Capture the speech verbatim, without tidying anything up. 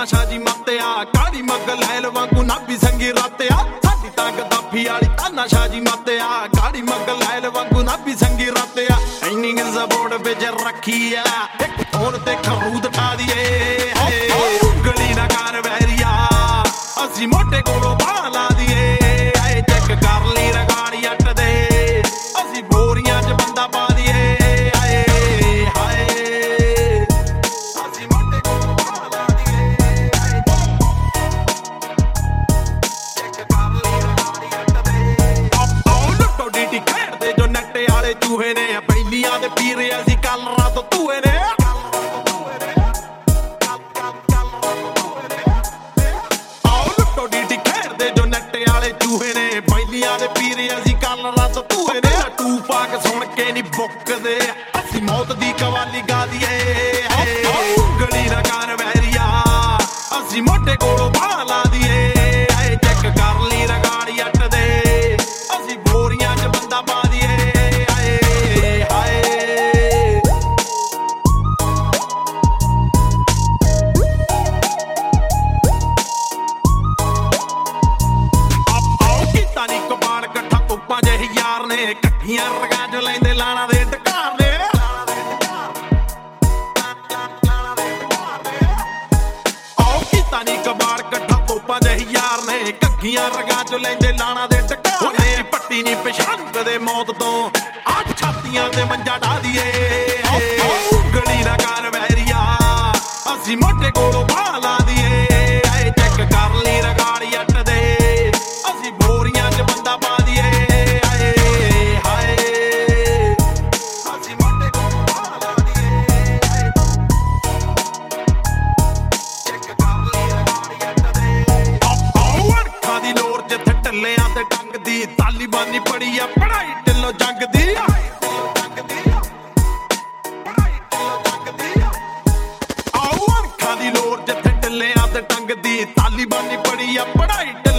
ਨਸ਼ਾ ਜੀ ਮੱਤਿਆ ਕਾਲੀ ਮੱਗ ਲੈਲ ਵਾਂਗੂ ਨਾਭੀ ਸੰਗੀ ਰਾਤਿਆ ਸਾਡੀ ਤਾਂ ਗਦਾਫੀ ਵਾਲੀ ਤਾਂ ਨਸ਼ਾ ਜੀ ਮੱਤਿਆ ਕਾਲੀ ਮੱਗ ਲੈਲ ਵਾਂਗੂ ਨਾਭੀ ਸੰਗੀ ਰਾਤਿਆ ਇੰਨੀ ਜ਼ਬੋੜ ਵਿੱਚ ਰੱਖੀ ਆ ਇੱਕ ਫੋਨ ਤੇ ਖਰੂਦ ਠਾ ਦੀਏ ਗਲੀ ਨਾ ਕਰ ਵੈਰੀਆ ਅਸੀਂ ਮੋਟੇ ਕੋਲੋਂ ਬਾਹ ਲਾ ਦੀਏ ਆਏ ਚੈੱਕ ਕਰ ਲਈ ਰਗਾੜੀ ਅੱਟ ਦੇ ਅਸੀਂ ਬੋਰੀਆਂ 'ਚ ਬੰਦਾ ਪਾ ਦੀਏ ਚੂਹੇ ਨੇ ਪਹਿਲੀਆਂ ਦੇ ਪੀਰ ਅਸੀਂ ਕੱਲ ਰਾਤ ਧੂਏ ਨੇ ਆਓ ਲੁੱਟੋ ਡੀਟੀ ਖੇਡਦੇ ਜੋ ਨੱਟੇ ਵਾਲੇ ਚੂਹੇ ਨੇ ਪਹਿਲੀਆਂ ਦੇ ਪੀਰ ਅਸੀਂ ਕੱਲ ਰਾਤ ਧੂਏ ਨੇ ਟੂ ਪਾਕ ਸੁਣ ਕੇ ਨਹੀਂ ਬੁੱਕਦੇ ਅਸੀਂ ਮੌਤ ਦੀ ਕਵਾਲੀ ਗਾ ਦੀਏ ਗਲੀ ਨਾ ਕਰ ਵੈਰੀਆ ਅਸੀਂ ਮੋਟੇ ਕੋਲੋਂ ਬਾਹ ਲਾ ਦੀਏ ਆਏ ਚੈੱਕ ਕਰ ਲਈ ਰਗਾੜੀ ਅੱਟ ਦੇ ਅਸੀਂ ਬੋਰੀਆਂ 'ਚ ਬੰਦਾ ਪਾ ਕੱਠੀਆਂ ਰਗਾਂ 'ਚ ਲੈਂਦੇ ਲਾਣਾ ਦੇ ਟਕਾਰ ਦੇ ਆਓ ਕੀਤਾ ਨੀ ਕਬਾੜ ਕੱਠਾ ਤੋਪਾਂ ਦੇ ਯਾਰ ਨੇ ਕੱਖੀਆਂ ਰਗਾਂ 'ਚ ਲੈਂਦੇ ਲਾਣਾ ਦੇ ਟਕਾਰ ਨੇ ਪੱਟੀ ਨੀ ਪਛਾਣ ਕਦੇ ਮੌਤ ਤੋਂ ਆ ਛਾਤੀਆਂ ਤੇ ਮੰਜਾ ਢਾ ਦੀਏ ਗਲੀ ਨਾ ਕਰ ਵੈਰੀਆ ਅਸੀਂ ਮੋਟੇ ਕੋਲੋਂ ਬਾਹ ਲਾ ਦੀਏ ਆਏ ਚੈੱਕ ਕਰ ਲਈ ਰਗਾੜੀ ਅੱਟ ਦੇ ਅਸੀਂ ਬੋਰੀਆਂ 'ਚ ਬੰਦਾ ਪਾ ਦੀਏ ਤੇ ਟੰਗ ਦੀ ਤਾਲੀਬਾਨੀ ਪੜੀ ਆ ਪੜਾਈ ਢਿੱਲੋਂ ਜੰਗ ਦੀ ਆਓ ਅੱਖਾਂ ਦੀ ਲੋੜ ਜਿੱਥੇ ਢਿੱਲਿਆਂ ਤੇ ਟੰਗ ਦੀ ਤਾਲੀਬਾਨੀ ਪੜੀ ਆ ਪੜਾਈ